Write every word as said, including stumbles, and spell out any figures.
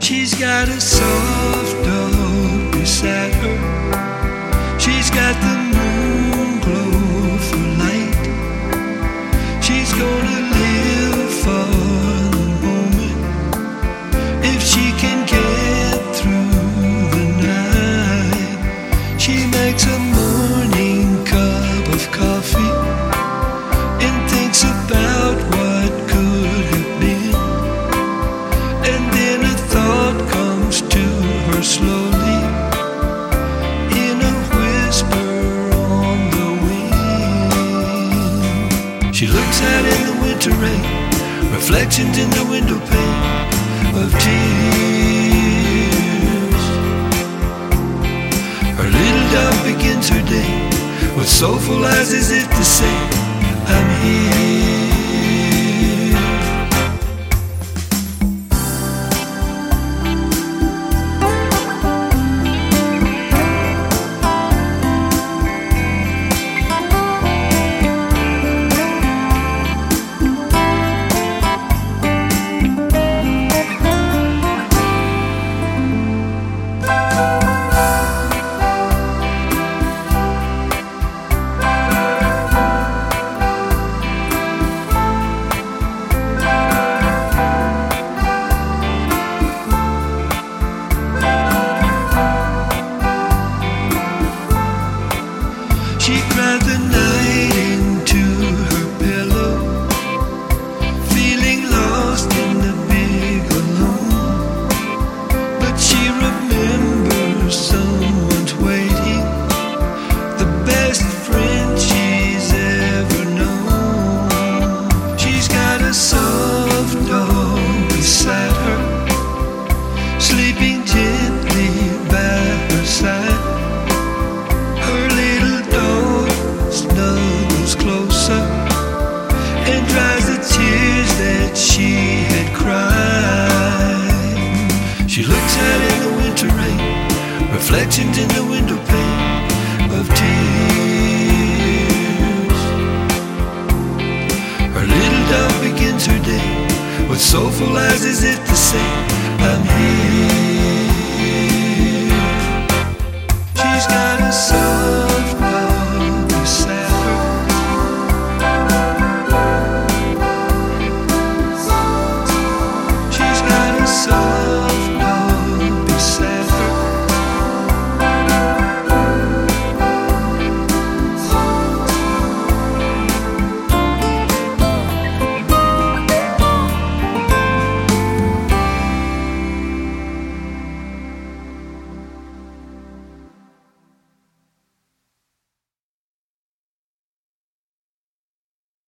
She's got a soft dog beside her. She's got the moon glow for light. She's gonna live for the moment if she can get through the night. She makes a morning cup of coffee and thinks about what could have been. And then a thought comes to her slowly in a whisper on the wind. She looks out in the winter rain, reflections in the window pane of tears. Her little dove begins her day with soulful eyes as if to say, I'm here. She cried the night into her pillow, feeling lost in the big alone. But she remembers someone's waiting, the best friend she's ever known. She's got a soft dog beside her, sleeping gently by her side. Snuggles closer and dries the tears that she had cried. She looks out in the winter rain, reflections in the window pane of tears. Her little dove begins her day with soulful eyes as if to say,